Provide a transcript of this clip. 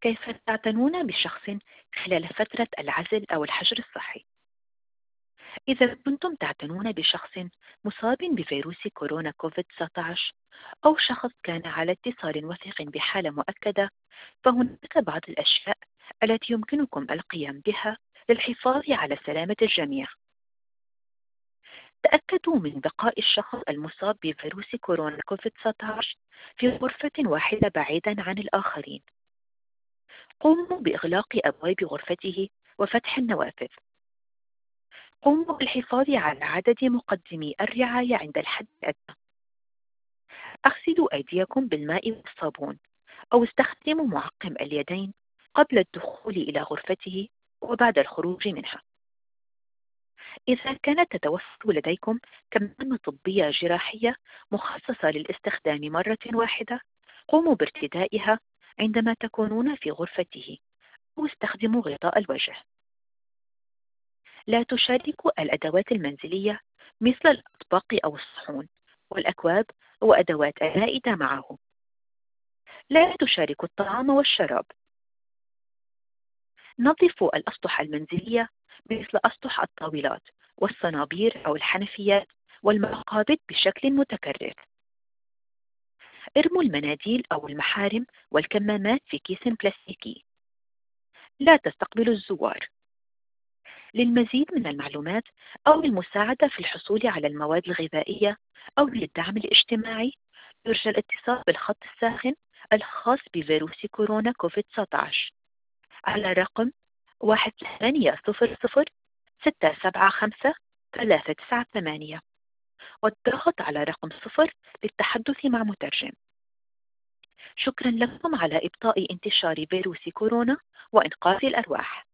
كيف تعتنون بشخص خلال فترة العزل أو الحجر الصحي؟ إذا كنتم تعتنون بشخص مصاب بفيروس كورونا كوفيد-19 أو شخص كان على اتصال وثيق بحالة مؤكدة، فهناك بعض الأشياء التي يمكنكم القيام بها للحفاظ على سلامة الجميع. تأكدوا من بقاء الشخص المصاب بفيروس كورونا كوفيد-19 في غرفة واحدة بعيدا عن الآخرين. قوموا بإغلاق أبواب غرفته وفتح النوافذ. قوموا بالحفاظ على عدد مقدمي الرعاية عند الحد الأدنى. اغسلوا أيديكم بالماء والصابون أو استخدموا معقم اليدين قبل الدخول إلى غرفته وبعد الخروج منها. إذا كانت تتوفر لديكم كمامة طبية جراحية مخصصة للاستخدام مرة واحدة، قوموا بارتدائها عندما تكونون في غرفته، أو استخدموا غطاء الوجه. لا تشاركوا الأدوات المنزلية مثل الأطباق أو الصحون والأكواب وأدوات المائدة معه. لا تشاركوا الطعام والشراب. نظفوا الأسطح المنزلية مثل أسطح الطاولات والصنابير أو الحنفيات والمقابض بشكل متكرر. ارموا المناديل أو المحارم والكمامات في كيس بلاستيكي. لا تستقبلوا الزوار. للمزيد من المعلومات أو للمساعدة في الحصول على المواد الغذائية أو للدعم الاجتماعي، يرجى الاتصال بالخط الساخن الخاص بفيروس كورونا كوفيد-19 على رقم 1-800-675-398 والضغط على رقم 0 للتحدث مع مترجم. شكرا لكم على إبطاء انتشار فيروس كورونا وإنقاذ الأرواح.